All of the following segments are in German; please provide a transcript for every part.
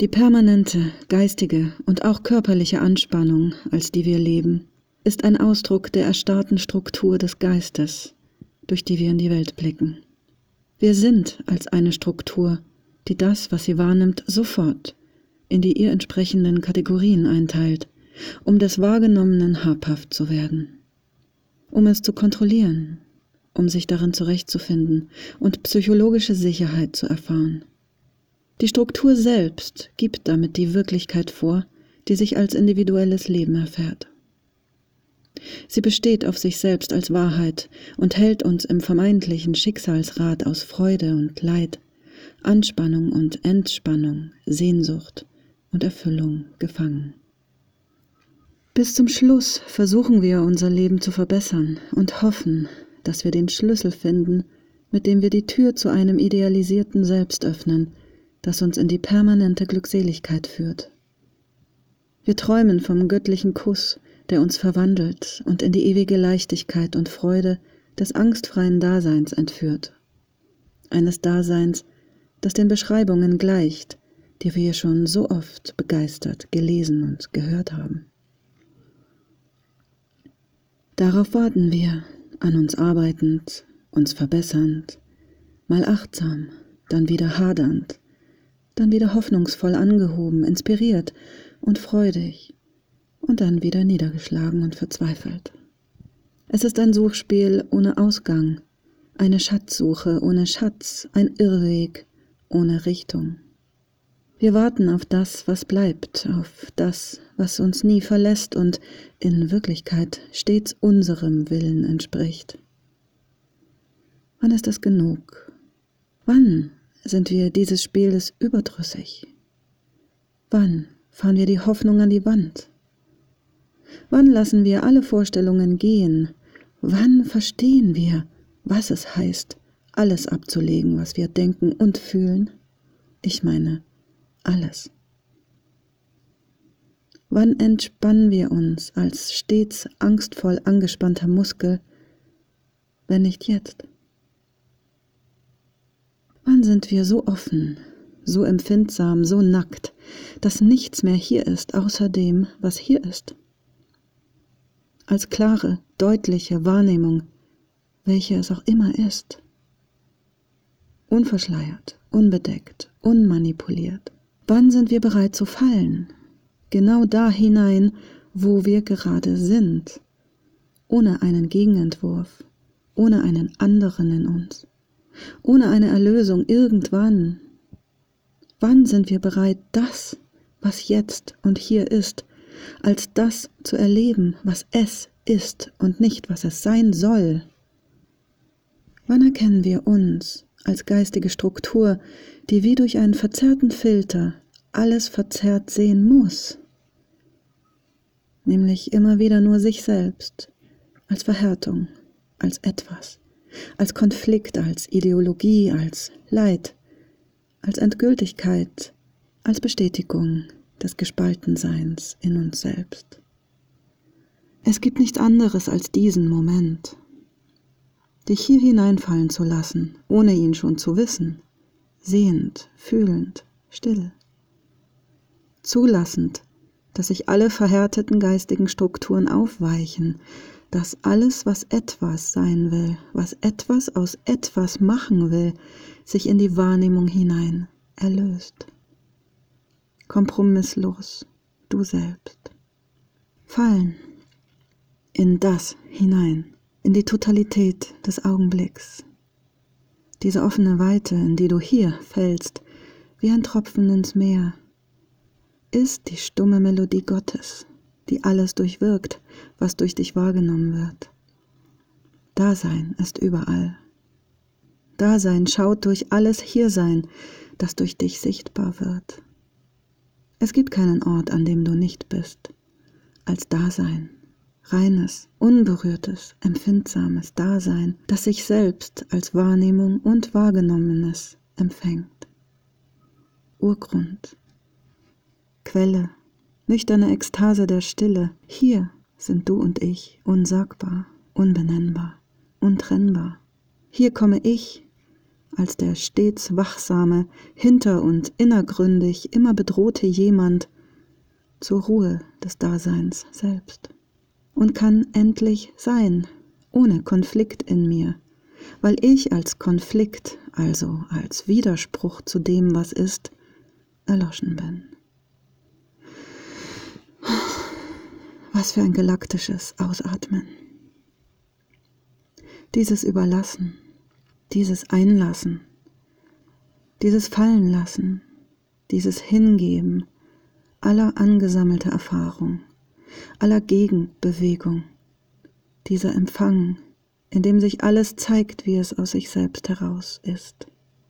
Die permanente geistige und auch körperliche Anspannung, als die wir leben, ist ein Ausdruck der erstarrten Struktur des Geistes, durch die wir in die Welt blicken. Wir sind als eine Struktur, die das, was sie wahrnimmt, sofort in die ihr entsprechenden Kategorien einteilt, um des Wahrgenommenen habhaft zu werden, um es zu kontrollieren, um sich darin zurechtzufinden und psychologische Sicherheit zu erfahren. Die Struktur selbst gibt damit die Wirklichkeit vor, die sich als individuelles Leben erfährt. Sie besteht auf sich selbst als Wahrheit und hält uns im vermeintlichen Schicksalsrad aus Freude und Leid, Anspannung und Entspannung, Sehnsucht und Erfüllung gefangen. Bis zum Schluss versuchen wir, unser Leben zu verbessern und hoffen, dass wir den Schlüssel finden, mit dem wir die Tür zu einem idealisierten Selbst öffnen, das uns in die permanente Glückseligkeit führt. Wir träumen vom göttlichen Kuss, der uns verwandelt und in die ewige Leichtigkeit und Freude des angstfreien Daseins entführt. Eines Daseins, das den Beschreibungen gleicht, die wir schon so oft begeistert gelesen und gehört haben. Darauf warten wir, an uns arbeitend, uns verbessernd, mal achtsam, dann wieder hadernd, dann wieder hoffnungsvoll angehoben, inspiriert und freudig und dann wieder niedergeschlagen und verzweifelt. Es ist ein Suchspiel ohne Ausgang, eine Schatzsuche ohne Schatz, ein Irrweg ohne Richtung. Wir warten auf das, was bleibt, auf das, was uns nie verlässt und in Wirklichkeit stets unserem Willen entspricht. Wann ist es genug? Wann sind wir dieses Spieles überdrüssig? Wann fahren wir die Hoffnung an die Wand? Wann lassen wir alle Vorstellungen gehen? Wann verstehen wir, was es heißt, alles abzulegen, was wir denken und fühlen? Ich meine, alles. Wann entspannen wir uns als stets angstvoll angespannter Muskel, wenn nicht jetzt? Wann sind wir so offen, so empfindsam, so nackt, dass nichts mehr hier ist, außer dem, was hier ist? Als klare, deutliche Wahrnehmung, welche es auch immer ist. Unverschleiert, unbedeckt, unmanipuliert. Wann sind wir bereit zu fallen? Genau da hinein, wo wir gerade sind, ohne einen Gegenentwurf, ohne einen anderen in uns, ohne eine Erlösung irgendwann. Wann sind wir bereit, das, was jetzt und hier ist, als das zu erleben, was es ist und nicht, was es sein soll? Wann erkennen wir uns als geistige Struktur, die wie durch einen verzerrten Filter alles verzerrt sehen muss? Nämlich immer wieder nur sich selbst, als Verhärtung, als etwas, als Konflikt, als Ideologie, als Leid, als Endgültigkeit, als Bestätigung des Gespaltenseins in uns selbst. Es gibt nichts anderes als diesen Moment, dich hier hineinfallen zu lassen, ohne ihn schon zu wissen, sehend, fühlend, still, zulassend, dass sich alle verhärteten geistigen Strukturen aufweichen, dass alles, was etwas sein will, was etwas aus etwas machen will, sich in die Wahrnehmung hinein erlöst. Kompromisslos, du selbst. Fallen in das hinein, in die Totalität des Augenblicks. Diese offene Weite, in die du hier fällst, wie ein Tropfen ins Meer, ist die stumme Melodie Gottes, die alles durchwirkt, was durch dich wahrgenommen wird. Dasein ist überall. Dasein schaut durch alles Hiersein, das durch dich sichtbar wird. Es gibt keinen Ort, an dem du nicht bist, als Dasein. Reines, unberührtes, empfindsames Dasein, das sich selbst als Wahrnehmung und Wahrgenommenes empfängt. Urgrund, Quelle, nüchterne Ekstase der Stille, hier sind du und ich unsagbar, unbenennbar, untrennbar. Hier komme ich als der stets wachsame, hinter- und innergründig immer bedrohte jemand zur Ruhe des Daseins selbst und kann endlich sein, ohne Konflikt in mir, weil ich als Konflikt, also als Widerspruch zu dem, was ist, erloschen bin. Was für ein galaktisches Ausatmen. Dieses Überlassen, dieses Einlassen, dieses Fallenlassen, dieses Hingeben aller angesammelter Erfahrung, aller Gegenbewegung, dieser Empfang, in dem sich alles zeigt, wie es aus sich selbst heraus ist.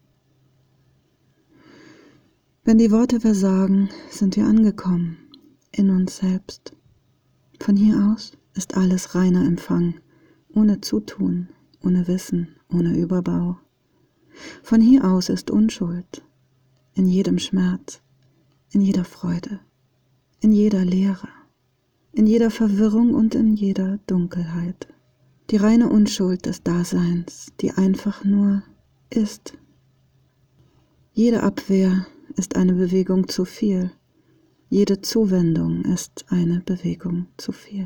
Wenn die Worte versagen, sind wir angekommen, in uns selbst. Von hier aus ist alles reiner Empfang, ohne Zutun, ohne Wissen, ohne Überbau. Von hier aus ist Unschuld, in jedem Schmerz, in jeder Freude, in jeder Leere, in jeder Verwirrung und in jeder Dunkelheit. Die reine Unschuld des Daseins, die einfach nur ist. Jede Abwehr ist eine Bewegung zu viel. Jede Zuwendung ist eine Bewegung zu viel.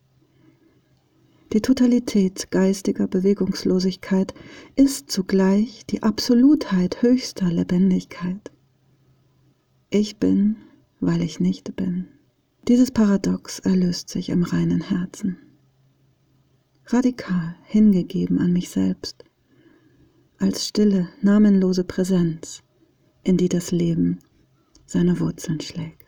Die Totalität geistiger Bewegungslosigkeit ist zugleich die Absolutheit höchster Lebendigkeit. Ich bin, weil ich nicht bin. Dieses Paradox erlöst sich im reinen Herzen. Radikal hingegeben an mich selbst, als stille, namenlose Präsenz, in die das Leben seine Wurzeln schlägt.